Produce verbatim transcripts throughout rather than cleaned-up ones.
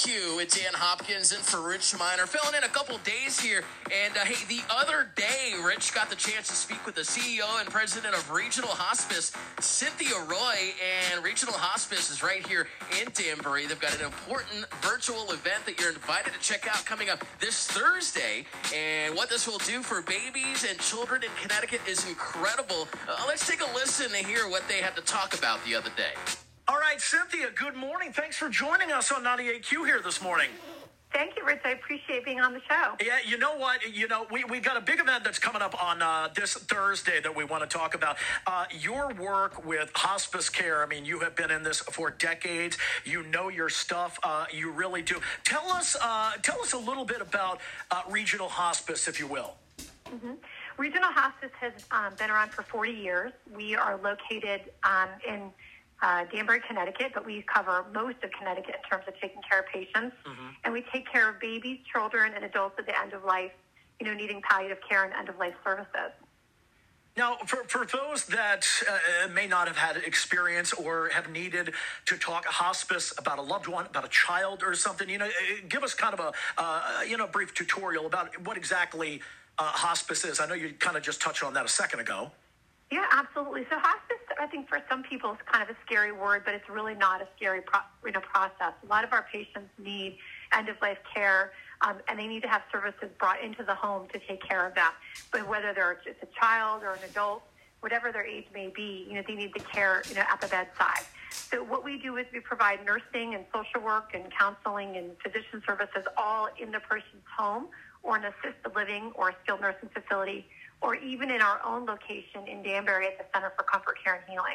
you. It's Dan Hopkins in for Rich Miner, filling in a couple days here. And uh, hey, the other day, Rich got the chance to speak with the C E O and president of Regional Hospice, Cynthia Roy. And Regional Hospice is right here in Danbury. They've got an important virtual event that you're invited to check out coming up this Thursday. And what this will do for babies and children in Connecticut is incredible. Uh, let's take a listen to hear what they had to talk about the other day. All right, Cynthia, good morning. Thanks for joining us on ninety-eight Q here this morning. Thank you, Rich. I appreciate being on the show. Yeah, you know what? You know, we, we got a big event that's coming up on uh, this Thursday that we want to talk about. Uh, your work with hospice care, I mean, you have been in this for decades. You know your stuff. Uh, you really do. Tell us, uh, tell us a little bit about uh, Regional Hospice, if you will. Mm-hmm. Regional Hospice has um, been around for forty years. We are located um, in Uh, Danbury, Connecticut, but we cover most of Connecticut in terms of taking care of patients. Mm-hmm. And we take care of babies, children, and adults at the end of life, you know, needing palliative care and end-of-life services. Now, for, for those that uh, may not have had experience or have needed to talk hospice about a loved one, about a child or something, you know, give us kind of a, uh, you know, brief tutorial about what exactly uh, hospice is. I know you kind of just touched on that a second ago. Yeah, absolutely. So hospice, I think for some people is kind of a scary word, but it's really not a scary pro- you know, process. A lot of our patients need end-of-life care, um, and they need to have services brought into the home to take care of them. But whether they're just a child or an adult, whatever their age may be, you know, they need the care, you know, at the bedside. So what we do is we provide nursing and social work and counseling and physician services all in the person's home or in assisted living or a skilled nursing facility, or even in our own location in Danbury at the Center for Comfort Care and Healing.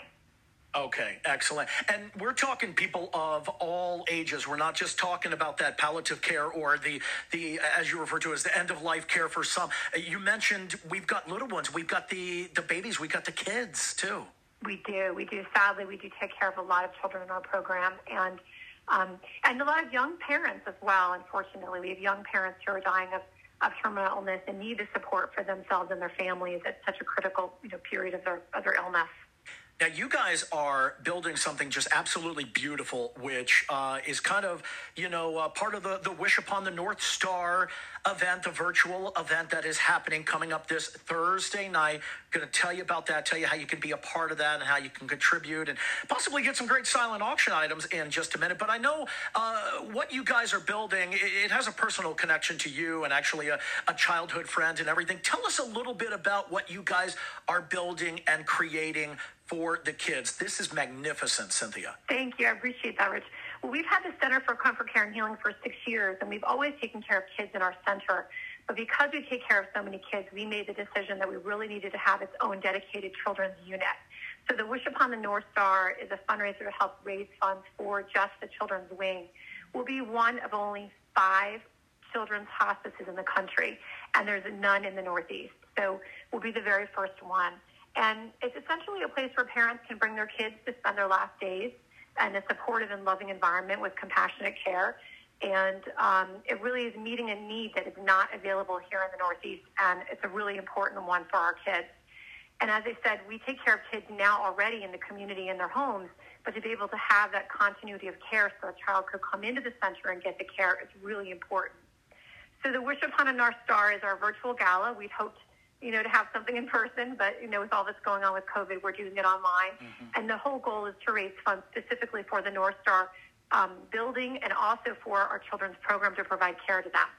Okay, excellent. And we're talking people of all ages. We're not just talking about that palliative care or the, the as you refer to as the end-of-life care for some. You mentioned we've got little ones. We've got the, the babies. We've got the kids, too. We do. We do. Sadly, we do take care of a lot of children in our program, and um, and a lot of young parents as well, unfortunately. We have young parents who are dying of of terminal illness and need the support for themselves and their families at such a critical, you know, period of their, of their illness. Now, you guys are building something just absolutely beautiful, which uh, is kind of, you know, uh, part of the, the Wish Upon the North Star event, the virtual event that is happening coming up this Thursday night. Going to tell you about that, tell you how you can be a part of that and how you can contribute and possibly get some great silent auction items in just a minute. But I know uh, what you guys are building, it, it has a personal connection to you and actually a, a childhood friend and everything. Tell us a little bit about what you guys are building and creating for the kids. This is magnificent, Cynthia. Thank you. I appreciate that, Rich. Well, we've had the Center for Comfort Care and Healing for six years, and we've always taken care of kids in our center. But because we take care of so many kids, we made the decision that we really needed to have its own dedicated children's unit. So the Wish Upon the North Star is a fundraiser to help raise funds for just the Children's Wing. We'll be one of only five children's hospices in the country, and there's none in the Northeast. So we'll be the very first one. And it's essentially a place where parents can bring their kids to spend their last days in a supportive and loving environment with compassionate care. And um, it really is meeting a need that is not available here in the Northeast, and it's a really important one for our kids. And as I said, we take care of kids now already in the community in their homes, but to be able to have that continuity of care so a child could come into the center and get the care is really important. So the Wish Upon a North Star is our virtual gala. We'd hoped you know, to have something in person, but, you know, with all that's going on with COVID, we're doing it online. Mm-hmm. And the whole goal is to raise funds specifically for the North Star um, building and also for our children's program to provide care to them.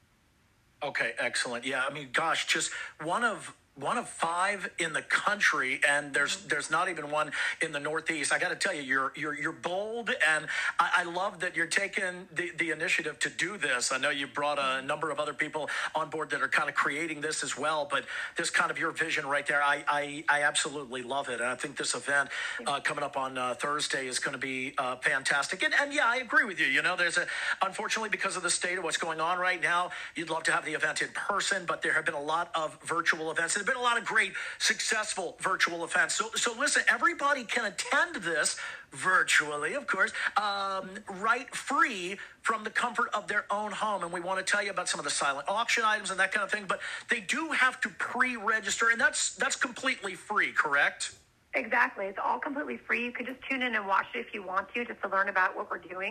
Okay, excellent. Yeah, I mean, gosh, just one of one of five in the country, and there's there's not even one in the Northeast. I got to tell you, you're you're you're bold, and I, I love that you're taking the, the initiative to do this. I know you brought a number of other people on board that are kind of creating this as well, but this kind of your vision right there, I I, I absolutely love it, and I think this event uh, coming up on uh, Thursday is going to be uh, fantastic. And, and yeah, I agree with you. You know, there's a unfortunately because of the state of what's going on right now, you'd love to have the event in person, but there have been a lot of virtual events. There have been a lot of great, successful virtual events. So, so listen, everybody can attend this virtually, of course, um, right free from the comfort of their own home. And we want to tell you about some of the silent auction items and that kind of thing, but they do have to pre-register, and that's that's completely free, correct? Exactly. It's all completely free. You can just tune in and watch it if you want to, just to learn about what we're doing.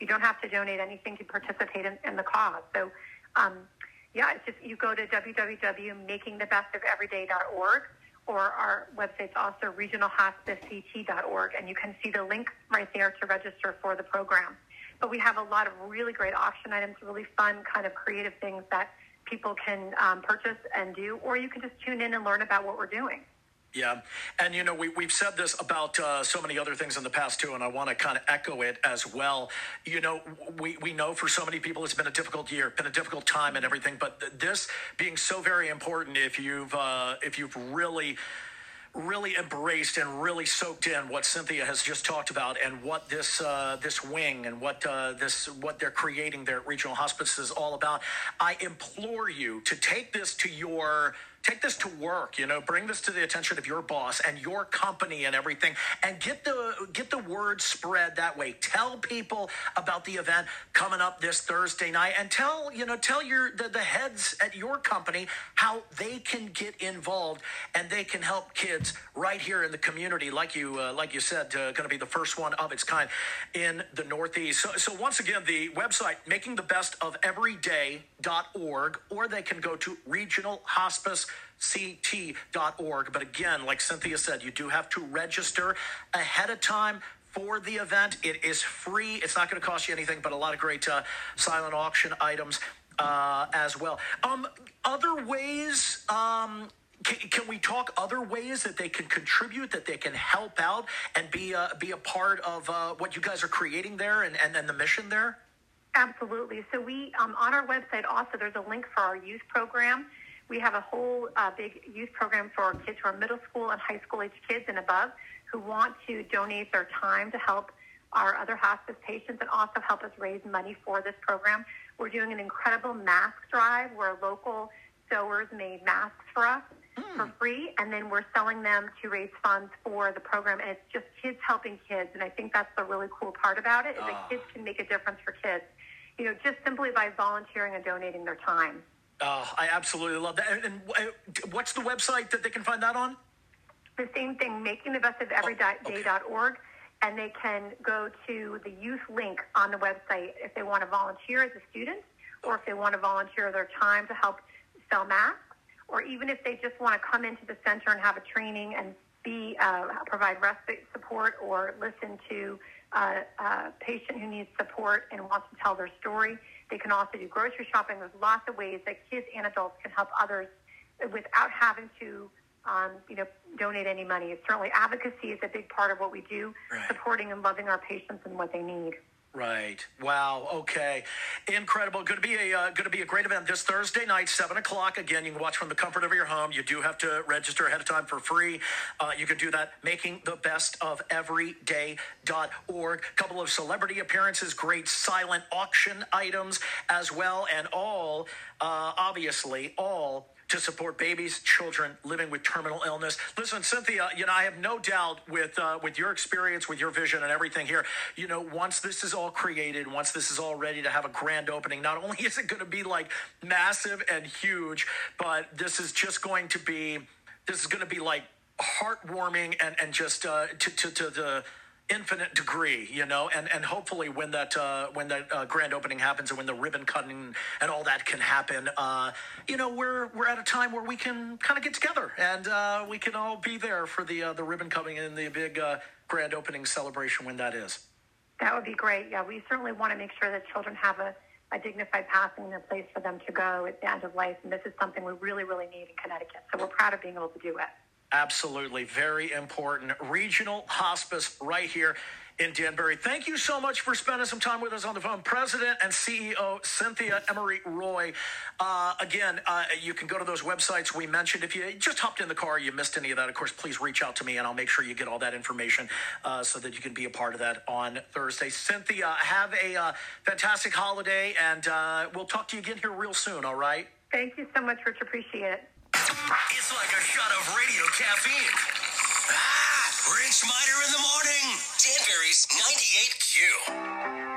You don't have to donate anything to participate in, in the cause. So, um, yeah, it's just you go to w w w dot making the best of everyday dot org, or our website's also regional hospice c t dot org, and you can see the link right there to register for the program. But we have a lot of really great auction items, really fun kind of creative things that people can um, purchase and do, or you can just tune in and learn about what we're doing. Yeah. And, you know, we, we've said this about uh, so many other things in the past, too, and I want to kind of echo it as well. You know, we, we know for so many people it's been a difficult year, been a difficult time and everything, but th- this being so very important if you've uh, if you've really really embraced and really soaked in what Cynthia has just talked about and what this uh, this wing and what uh, this what they're creating there at Regional Hospice is all about. I implore you to take this to your Take this to work, you know, bring this to the attention of your boss and your company and everything, and get the get the word spread that way. Tell people about the event coming up this Thursday night, and tell, you know, tell your the, the heads at your company how they can get involved and they can help kids right here in the community, like you uh, like you said, uh, going to be the first one of its kind in the Northeast. So, so once again, the website making the best of everyday dot org, or they can go to Regional Hospice C T dot org. But again, like Cynthia said, you do have to register ahead of time for the event. It is free. It's not going to cost you anything, but a lot of great uh, silent auction items uh, as well. Um, other ways, um, can, can we talk other ways that they can contribute, that they can help out and be, uh, be a part of uh, what you guys are creating there and, and, and the mission there? Absolutely. So we, um, on our website also, there's a link for our youth program. We have a whole uh, big youth program for our kids who are middle school and high school age kids and above who want to donate their time to help our other hospice patients and also help us raise money for this program. We're doing an incredible mask drive where local sewers made masks for us mm. for free, and then we're selling them to raise funds for the program, and it's just kids helping kids, and I think that's the really cool part about it, is oh. that kids can make a difference for kids, you know, just simply by volunteering and donating their time. Oh, I absolutely love that. And, and what's the website that they can find that on? The same thing, making the best of everyday dot org, and they can go to the youth link on the website if they want to volunteer as a student, or if they want to volunteer their time to help sell masks, or even if they just want to come into the center and have a training and be uh, provide respite support or listen to uh, a patient who needs support and wants to tell their story. They can also do grocery shopping. There's lots of ways that kids and adults can help others without having to, um, you know, donate any money. Certainly advocacy is a big part of what we do, right. supporting and loving our patients and what they need. Right. Wow. Okay. Incredible. Going to be a uh, going to be a great event this Thursday night, seven o'clock. Again, you can watch from the comfort of your home. You do have to register ahead of time for free. Uh, you can do that. Making the best of everyday dot org. Couple of celebrity appearances, great silent auction items as well, and all uh, obviously all to support babies, children living with terminal illness. Listen, Cynthia, you know, I have no doubt with uh, with your experience, with your vision and everything here, you know, once this is all created, once this is all ready to have a grand opening, not only is it going to be like massive and huge, but this is just going to be, this is going to be like heartwarming and, and just uh, to, to, to the infinite degree, you know, and, and hopefully when that uh, when that uh, grand opening happens and when the ribbon cutting and all that can happen, uh, you know, we're we're at a time where we can kind of get together and uh, we can all be there for the uh, the ribbon cutting and the big uh, grand opening celebration when that is. That would be great. Yeah, we certainly want to make sure that children have a, a dignified passing and a place for them to go at the end of life, and this is something we really, really need in Connecticut. So we're proud of being able to do it. Absolutely. Very important. Regional Hospice right here in Danbury. Thank you so much for spending some time with us on the phone. President and C E O Cynthia Emery Roy. Uh, again, uh, you can go to those websites we mentioned. If you just hopped in the car, you missed any of that, of course, please reach out to me and I'll make sure you get all that information uh, so that you can be a part of that on Thursday. Cynthia, have a uh, fantastic holiday, and uh, we'll talk to you again here real soon, all right? Thank you so much, Rich. Appreciate it. It's like a shot of radio caffeine. Ah, Rich Miner in the morning. Danbury's ninety-eight Q.